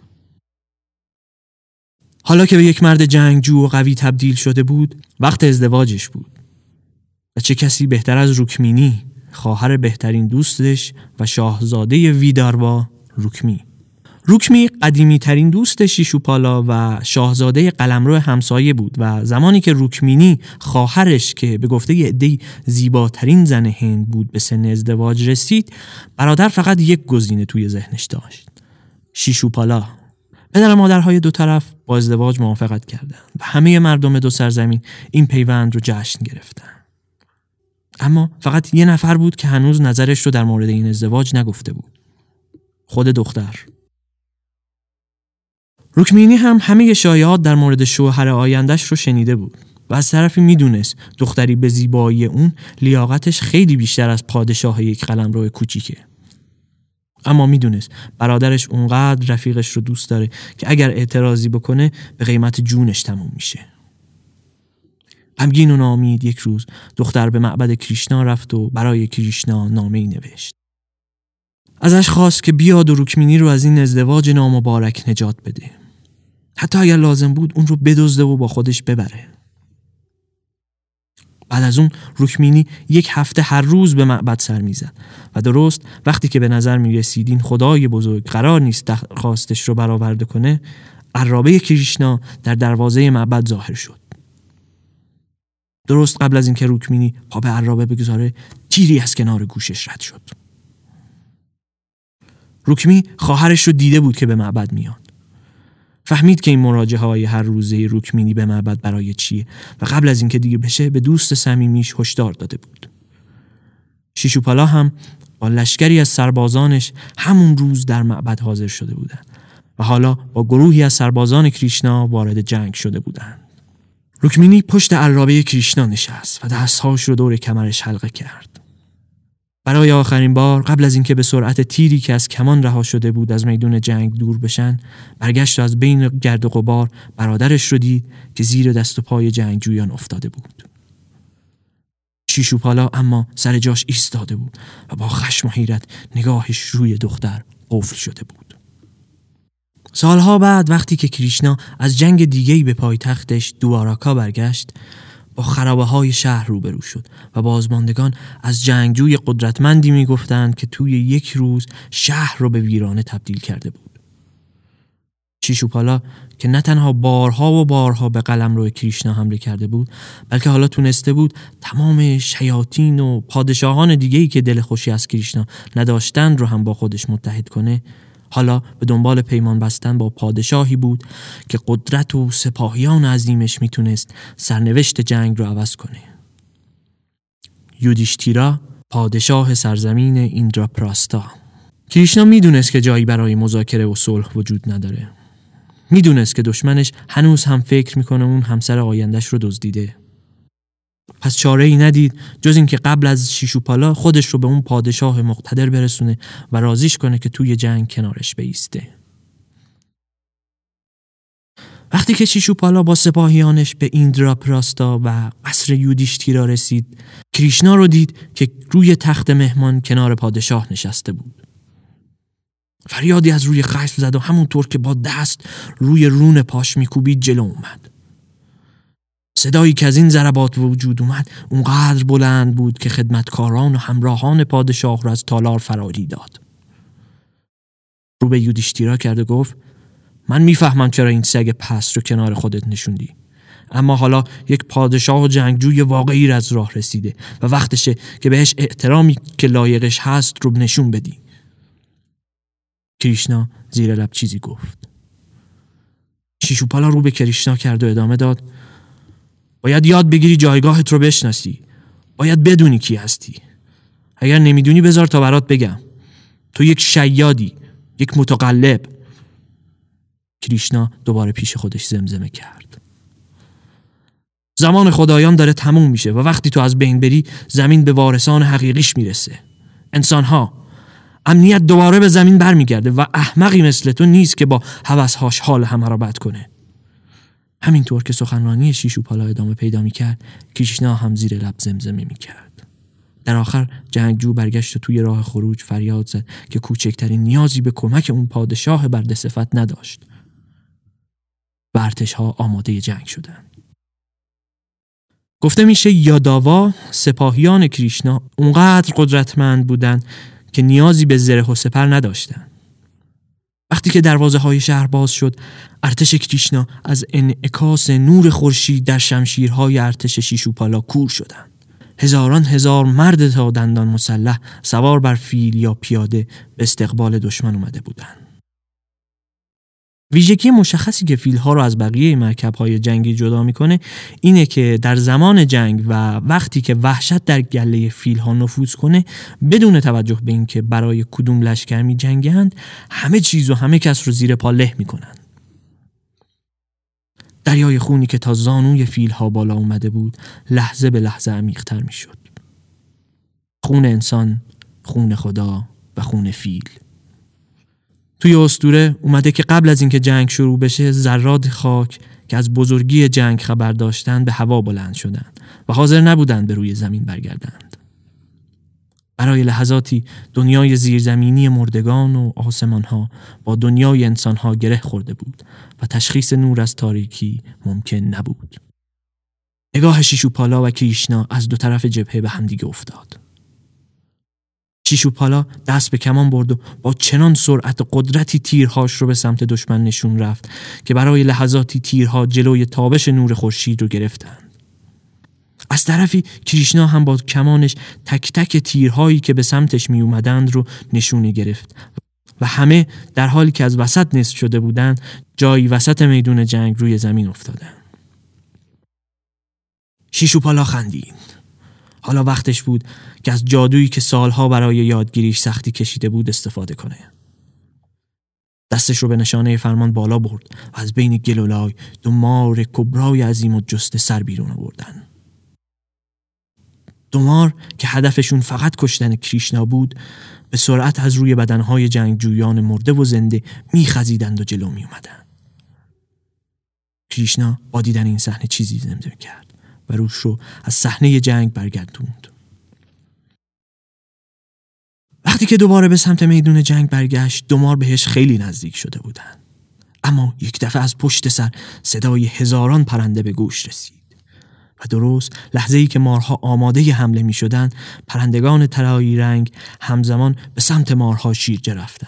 حالا که به یک مرد جنگجو و قوی تبدیل شده بود، وقت ازدواجش بود. و چه کسی بهتر از روکمینی، خواهر بهترین دوستش و شاهزاده ویداروا روکمی. روکمی قدیمی ترین دوست شیشوپالا و شاهزاده قلمرو همسایه بود و زمانی که روکمینی خواهرش که به گفته یه عده‌ای زیباترین زن هند بود به سن ازدواج رسید، برادر فقط یک گزینه توی ذهنش داشت: شیشوپالا. پدر و مادرهای دو طرف با ازدواج موافقت کردند و همه مردم دو سرزمین این پیوند رو جشن گرفتن. اما فقط یه نفر بود که هنوز نظرش رو در مورد این ازدواج نگفته بود: خود دختر. روکمینی هم همه شایعات در مورد شوهر آیندهش رو شنیده بود و از طرفی میدونست دختری به زیبایی اون لیاقتش خیلی بیشتر از پادشاه یک قلمرو کوچیکه. اما میدونست برادرش اونقدر رفیقش رو دوست داره که اگر اعتراضی بکنه به قیمت جونش تموم میشه. غمگین و ناامید یک روز دختر به معبد کریشنا رفت و برای کریشنا نامه‌ای نوشت. ازش خواست که بیاد و روکمینی رو از این ازدواج نامبارک نجات بده. حتی اگر لازم بود اون رو بدزده و با خودش ببره. بعد از اون روکمینی 1 هفته هر روز به معبد سر میزد و درست وقتی که به نظر میرسید این خدای بزرگ قرار نیست درخواستش رو برآورده کنه، عرابه کریشنا در دروازه معبد ظاهر شد. درست قبل از اینکه روکمینی پا به عرابه بگذاره، تیری از کنار گوشش رد شد. روکمی خواهرش رو دیده بود که به معبد میاد. فهمید که این مراجعه های هر روزه روکمینی به معبد برای چیه و قبل از اینکه دیر بشه به دوست صمیمیش هشدار داده بود. شیشوپالا هم با لشکری از سربازانش همون روز در معبد حاضر شده بودند و حالا با گروهی از سربازان کریشنا وارد جنگ شده بودند. روکمینی پشت عرابه کریشنا نشست و دستهاش رو دور کمرش حلقه کرد. برای آخرین بار قبل از اینکه به سرعت تیری که از کمان رها شده بود از میدون جنگ دور بشن، برگشت و از بین گرد و غبار برادرش رو دید که زیر دست و پای جنگجویان افتاده بود. شیشوپالا اما سر جاش ایستاده بود و با خشم و حیرت نگاهش روی دختر قفل شده بود. سالها بعد وقتی که کریشنا از جنگ دیگه‌ای به پایتختش دواراکا برگشت، با خرابه‌های شهر روبرو شد و بازماندگان از جنگجوی قدرتمندی میگفتند که توی یک روز شهر رو به ویرانه تبدیل کرده بود. شیشوپالا که نه تنها بارها و بارها به قلمرو کریشنا حمله کرده بود، بلکه حالا تونسته بود تمام شیاطین و پادشاهان دیگه‌ای که دل خوشی از کریشنا نداشتند رو هم با خودش متحد کنه، حالا به دنبال پیمان بستن با پادشاهی بود که قدرت و سپاهیان عظیمش میتونست سرنوشت جنگ رو عوض کنه. یودیشتیرا، پادشاه سرزمین ایندراپراستا. کریشنا میدونست که جایی برای مذاکره و صلح وجود نداره. میدونست که دشمنش هنوز هم فکر میکنه اون همسر آیندهش رو دزدیده. پس چاره ای ندید جز این که قبل از شیشوپالا خودش رو به اون پادشاه مقتدر برسونه و راضیش کنه که توی جنگ کنارش بایسته. وقتی که شیشوپالا با سپاهیانش به ایندراپراستا و قصر یودیشتیرا رسید، کریشنا رو دید که روی تخت مهمان کنار پادشاه نشسته بود. فریادی از روی خشم زد و همونطور که با دست روی رون پاش میکوبید جلو اومد. صدایی که از این ضربات وجود اومد اونقدر بلند بود که خدمتکاران و همراهان پادشاه رو از تالار فراری داد. رو به یودیشتیرا کرد و گفت: من میفهمم چرا این سگ پست رو کنار خودت نشوندی، اما حالا یک پادشاه و جنگجوی واقعی از راه رسیده و وقتشه که بهش احترامی که لایقش هست رو نشون بدی. کریشنا زیر لب چیزی گفت. شیشوپالا رو به کریشنا کرد و ادامه داد: باید یاد بگیری جایگاهت رو بشناسی. باید بدونی کی هستی. اگر نمیدونی بذار تا برات بگم. تو یک شیادی، یک متقلب. کریشنا دوباره پیش خودش زمزمه کرد: زمان خدایان داره تموم میشه و وقتی تو از بین بری زمین به وارثان حقیقیش میرسه. انسانها. امنیت دوباره به زمین برمیگرده و احمقی مثل تو نیست که با هوس‌هاش حال همه را بد کنه. همینطور که سخنرانی شیشوپالا ادامه پیدا میکرد، کریشنا هم زیر لب زمزمه میکرد. در آخر جنگجو برگشت و توی راه خروج فریاد زد که کوچکترین نیازی به کمک اون پادشاه برده صفت نداشت. و ارتش‌ها آماده جنگ شدند. گفته میشه یاداوا، سپاهیان کریشنا، اونقدر قدرتمند بودند که نیازی به زره و سپر نداشتند. وقتی که دروازه‌های شهر باز شد، ارتش کریشنا از انعکاس نور خورشید در شمشیرهای ارتش شیشوپالا کور شدند. هزاران هزار مرد تا دندان مسلح سوار بر فیل یا پیاده به استقبال دشمن اومده بودند. ویژگی مشخصی که فیل‌ها رو از بقیه مرکب‌های جنگی جدا می‌کنه اینه که در زمان جنگ و وقتی که وحشت در گله فیل‌ها نفوذ کنه، بدون توجه به اینکه برای کدوم لشکر می‌جنگند، همه چیز و همه کس رو زیر پا له می‌کنن. دریای خونی که تا زانوی فیل‌ها بالا اومده بود، لحظه به لحظه عمیق‌تر می‌شد. خون انسان، خون خدا و خون فیل. توی اسطوره اومده که قبل از اینکه جنگ شروع بشه، ذرات خاک که از بزرگی جنگ خبر داشتن به هوا بلند شدن و حاضر نبودن به روی زمین برگردند. برای لحظاتی دنیای زیرزمینی مردگان و آسمانها با دنیای انسانها گره خورده بود و تشخیص نور از تاریکی ممکن نبود. نگاه شیشوپالا و کریشنا از دو طرف جبهه به همدیگه افتاد. شیشوپالا دست به کمان برد و با چنان سرعت و قدرتی تیرهاش رو به سمت دشمن نشون رفت که برای لحظاتی تیرها جلوی تابش نور خورشید رو گرفتند. از طرفی کریشنا هم با کمانش تک تک تیرهایی که به سمتش می اومدند رو نشونه گرفت و همه در حالی که از وسط نصف شده بودند جایی وسط میدون جنگ روی زمین افتادند. شیشوپالا خندید. حالا وقتش بود که از جادویی که سالها برای یادگیریش سختی کشیده بود استفاده کنه. دستش رو به نشانه فرمان بالا برد و از بین گلولای دو مار کبرای عظیم و جسته سر بیرون آوردن. دومار که هدفشون فقط کشتن کریشنا بود به سرعت از روی بدنهای جنگجویان مرده و زنده میخزیدند و جلو میومدند. کریشنا با دیدن این صحنه چیزی زمزمه کرد و روش رو از صحنه جنگ برگردوند. وقتی که دوباره به سمت میدون جنگ برگشت، دومار بهش خیلی نزدیک شده بودند. اما یک دفعه از پشت سر صدای هزاران پرنده به گوش رسید و درست لحظه‌ای که مارها آماده حمله می شدند، پرندگان طلایی رنگ همزمان به سمت مارها شیرجه رفتند.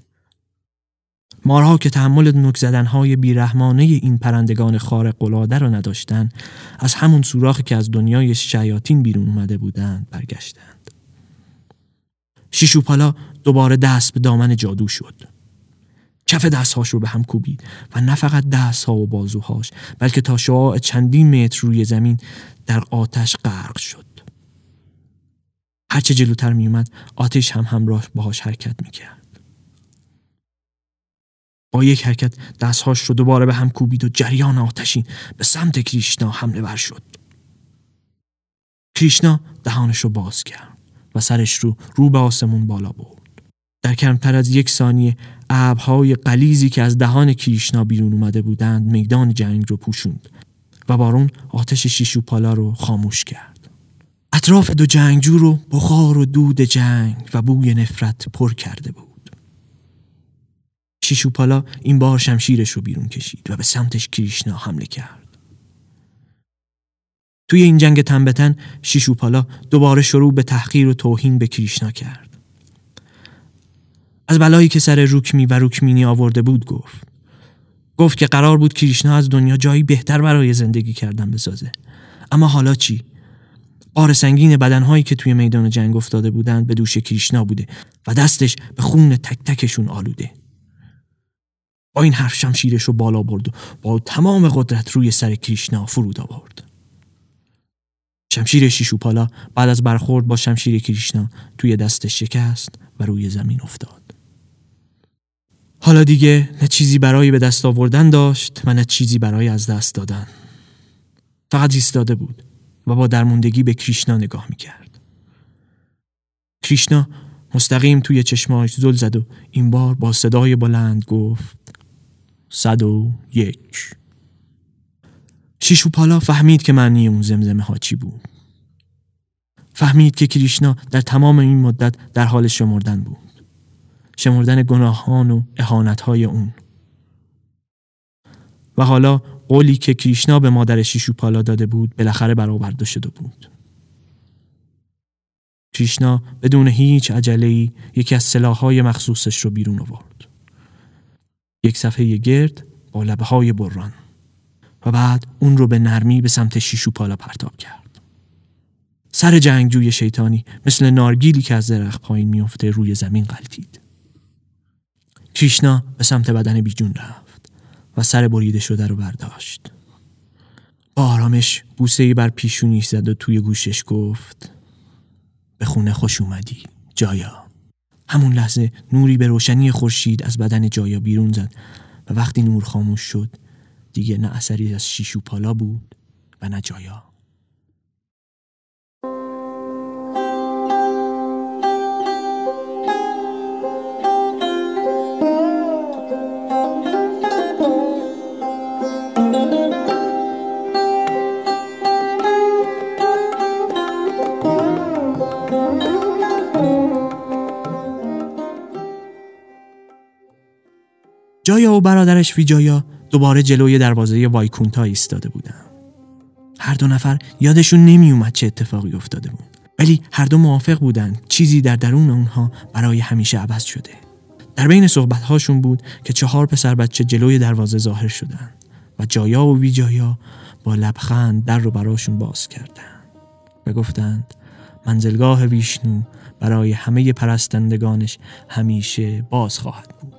مارها که تحمل نوک زدن‌های بیرحمانه این پرندگان خارق‌العاده را نداشتند، از همون سوراخی که از دنیای شیاطین بیرون اومده بودند برگشتند. شیشوپالا دوباره دست به دامن جادو شد. کف دستهاش رو به هم کوبید و نه فقط دستها و بازوهاش، بلکه تا شعاع چندین متر روی زمین در آتش غرق شد. هرچه جلوتر می اومد آتش هم همراه باهاش حرکت می کرد. با یک حرکت دستهاش رو دوباره به هم کوبید و جریان آتشین به سمت کریشنا حمله ور شد. کریشنا دهانش رو باز کرد و سرش رو به آسمون بالا برد. در کمتر از 1 ثانیه ابرهای غلیظی که از دهان کریشنا بیرون اومده بودند میدان جنگ رو پوشوند و بارون آتش شیشوپالا رو خاموش کرد. اطراف دو جنگجو رو بخار و دود جنگ و بوی نفرت پر کرده بود. شیشوپالا این بار شمشیرش رو بیرون کشید و به سمتش کریشنا حمله کرد. توی این جنگ تن به تن شیشوپالا دوباره شروع به تحقیر و توهین به کریشنا کرد. از بلایی که سر روکمی و روکمینی آورده بود گفت که قرار بود کریشنا از دنیا جایی بهتر برای زندگی کردن بسازه. اما حالا چی؟ بار سنگین بدنهایی که توی میدان جنگ افتاده بودند به دوش کریشنا بوده و دستش به خون تک تکشون آلوده. با این حرف شمشیرش رو بالا برد و با تمام قدرت روی سر کریشنا فرود آورد. شمشیر شیشوپالا بعد از برخورد با شمشیر کریشنا توی دستش شکست و روی زمین افتاد. حالا دیگه نه چیزی برای به دست آوردن داشت و نه چیزی برای از دست دادن. فقط ایستاده بود و با درموندگی به کریشنا نگاه میکرد. کریشنا مستقیم توی چشماش زل زد و این بار با صدای بلند گفت 101. شیشوپالا فهمید که معنی اون زمزمه ها چی بود. فهمید که کریشنا در تمام این مدت در حال شمردن بود. شمردن گناهان و اهانت‌های اون. و حالا قولی که کریشنا به مادر شیشوپالا داده بود بالاخره برآورده شده بود. کریشنا بدون هیچ عجله‌ای یکی از سلاح‌های مخصوصش رو بیرون آورد. یک صفحه گرد با لبه‌های بران. و بعد اون رو به نرمی به سمت شیشوپالا پرتاب کرد. سر جنگجوی شیطانی مثل نارگیلی که از درخت پایین میفته روی زمین غلتید. کریشنا به سمت بدن بیجون رفت و سر بریده شده رو برداشت. با آرامش بوسه‌ای بر پیشونیش زد و توی گوشش گفت به خونه خوش اومدی جایا. همون لحظه نوری به روشنی خورشید از بدن جایا بیرون زد و وقتی نور خاموش شد دیگه نه اثری از شیشوپالا بود و نه جایا. جایا و برادرش ویجایا دوباره جلوی دروازه وایکونتا ایستاده بودن. هر دو نفر یادشون نمی اومد چه اتفاقی افتاده بود، ولی هر دو موافق بودن چیزی در درون اونها برای همیشه عوض شده. در بین صحبت‌هاشون بود که 4 پسر بچه جلوی دروازه ظاهر شدن و جایا و ویجایا با لبخند در رو براشون باز کردن و گفتند منزلگاه ویشنو برای همه پرستندگانش همیشه باز خواهد بود.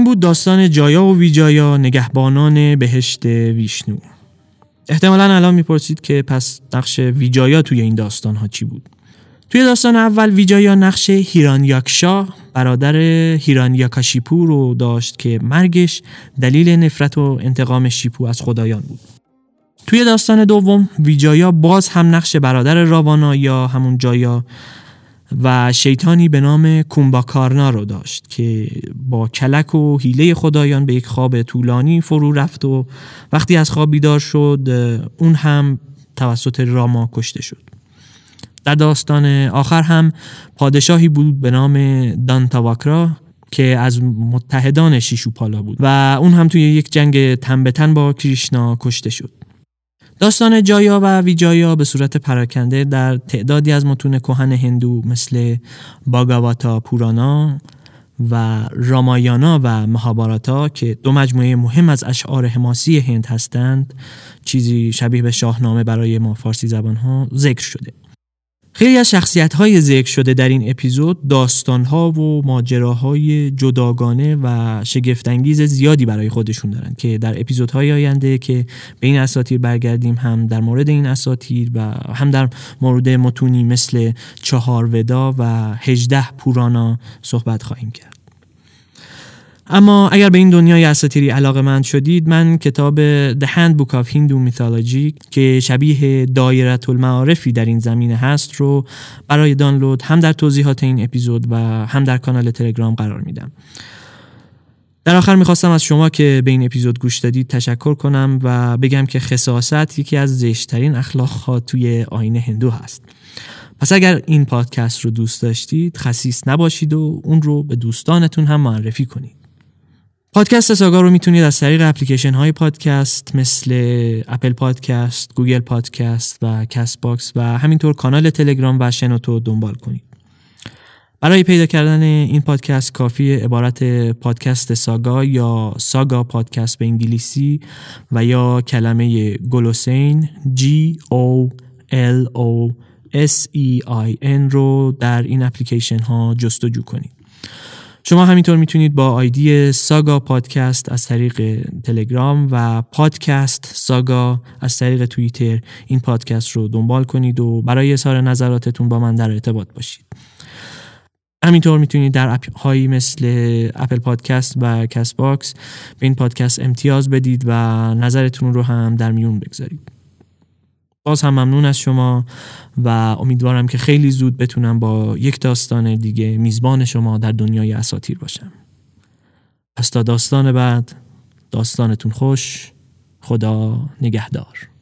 این بود داستان جایا و ویجایا، نگهبانان بهشت ویشنو. احتمالاً الان میپرسید که پس نقش ویجایا توی این داستان ها چی بود؟ توی داستان اول ویجایا نقش هیرانیاکشا برادر هیرانیاکاشیپو رو داشت که مرگش دلیل نفرت و انتقام شیپو از خدایان بود. توی داستان دوم ویجایا باز هم نقش برادر راوانا یا همون جایا و شیطانی به نام کومباکارنا رو داشت که با کلک و حیله خدایان به یک خواب طولانی فرو رفت و وقتی از خواب بیدار شد اون هم توسط راما کشته شد. در داستان آخر هم پادشاهی بود به نام دانتاواکرا که از متحدان شیشوپالا بود و اون هم توی یک جنگ تن به تن با کریشنا کشته شد. داستان جایا و ویجایا به صورت پراکنده در تعدادی از متون کهن هندو مثل باگاواتا پورانا و رامایانا و مهاباراتا که دو مجموعه مهم از اشعار حماسی هند هستند، چیزی شبیه به شاهنامه برای ما فارسی زبان‌ها، ذکر شده. خیلی از شخصیت‌های ذکر شده در این اپیزود داستان‌ها و ماجراهای جداگانه و شگفت‌انگیز زیادی برای خودشون دارن که در اپیزودهای آینده که به این اساطیر برگردیم هم در مورد این اساطیر و هم در مورد متونی مثل 4 ودا و 18 پورانا صحبت خواهیم کرد. اما اگر به این دنیای اساطیری علاقه‌مند شدید، من کتاب The Handbook of Hindu Mythology که شبیه دایره المعارفی در این زمینه هست رو برای دانلود هم در توضیحات این اپیزود و هم در کانال تلگرام قرار میدم. در آخر میخواستم از شما که به این اپیزود گوش دادید تشکر کنم و بگم که خساست یکی از زشت‌ترین اخلاق‌ها توی آیین هندو هست. پس اگر این پادکست رو دوست داشتید خسیس نباشید و اون رو به دوستانتون هم معرفی کنید. پادکست ساگا رو میتونید از طریق اپلیکیشن های پادکست مثل اپل پادکست، گوگل پادکست و کست باکس و همینطور کانال تلگرام و شنوتو دنبال کنید. برای پیدا کردن این پادکست کافیه عبارت پادکست ساگا یا ساگا پادکست به انگلیسی و یا کلمه گلوسین GOLOSEIN رو در این اپلیکیشن ها جستجو کنید. شما همینطور میتونید با آیدی ساگا پادکست از طریق تلگرام و پادکست ساگا از طریق توییتر این پادکست رو دنبال کنید و برای اظهار نظراتتون با من در ارتباط باشید. همینطور میتونید در اپ هایی مثل اپل پادکست و کست باکس به این پادکست امتیاز بدید و نظرتون رو هم در میون بگذارید. باز هم ممنون از شما و امیدوارم که خیلی زود بتونم با یک داستان دیگه میزبان شما در دنیای اساطیر باشم. پس تا داستان بعد، داستانتون خوش. خدا نگهدار.